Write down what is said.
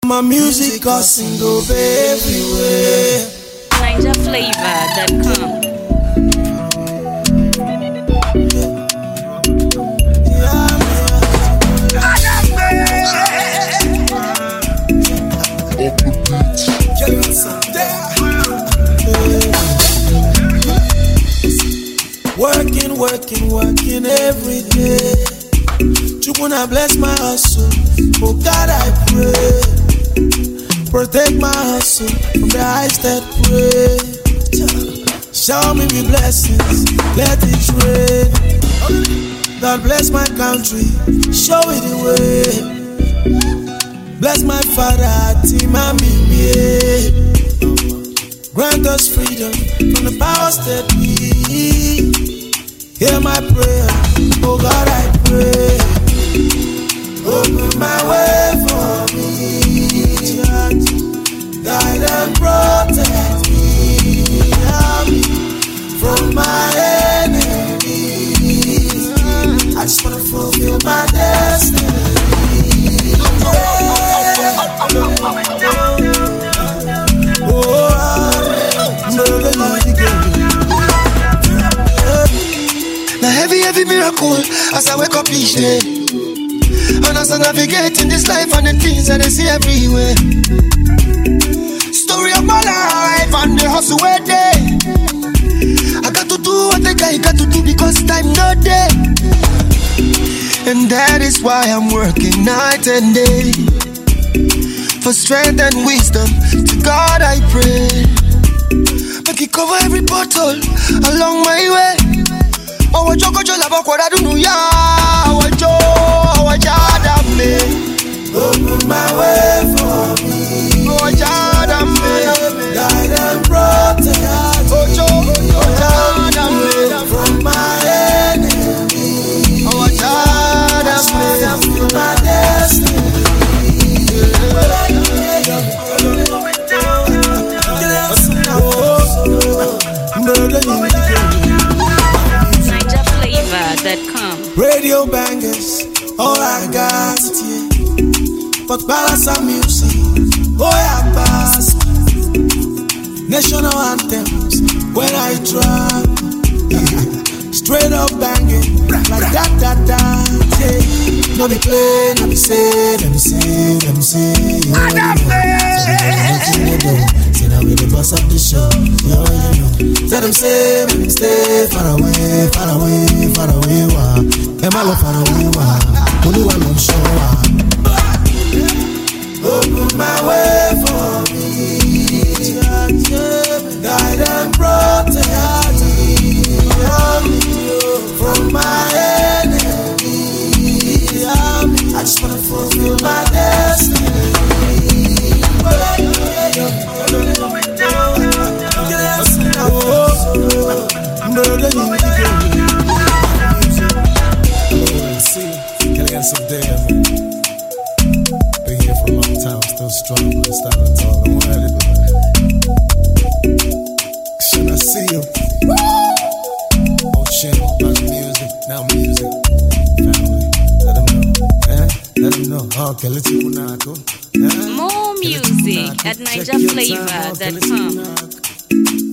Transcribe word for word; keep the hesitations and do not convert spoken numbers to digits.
My music causing go everywhere. Niger flavor that come. Working, working, working every day. You wanna bless my hustle. Oh God, I pray. Protect my hustle from the eyes that pray. Show me the blessings, let it rain. God bless my country, show it the way. Bless my father, Team Amimi. Grant us freedom from the powers that be. Hear my prayer, oh God, I pray. Open my way for me, guide and protect me, help me from my enemies. I just wanna fulfill my destiny. Now heavy, heavy miracle as I wake up each day. And as I navigate in this life and the things that I see everywhere. Story of my life and the hustle where day. I got to do what the guy got to do because time not there. And that is why I'm working night and day. For strength and wisdom, to God I pray. Make it cover every bottle along my way. Oh, what you got your love, what I do know, yeah. What you, what you done me. Open my way for me. What you done me. Guide and protect. Oh, you, what you done me. From my enemies. Oh, what you done me. From my destiny. That come. Radio bangers, all I got, yeah. But balance and music, oh yeah, pass. National anthems, when I drop, yeah. Straight up banging, like that, that, that, yeah. No be play, no be say, let me say, let me say, yeah. Say now we the boss of the show, yo, you know. Tell them say, make them stay far away, far away, far away, wa. Emma lo far away, wa. Only one on show, wa. Open my way for me, guide and protect me from my enemies. I just wanna fulfill my destiny. See, elegance of damn. Been here for a long time, still strong, but it's not at all. I'm worried. Should I see you? Oh, shit, about music, now music, family. Let them know, eh? Let them know. Okay, let's see now, go. More music at Niger flavor that come.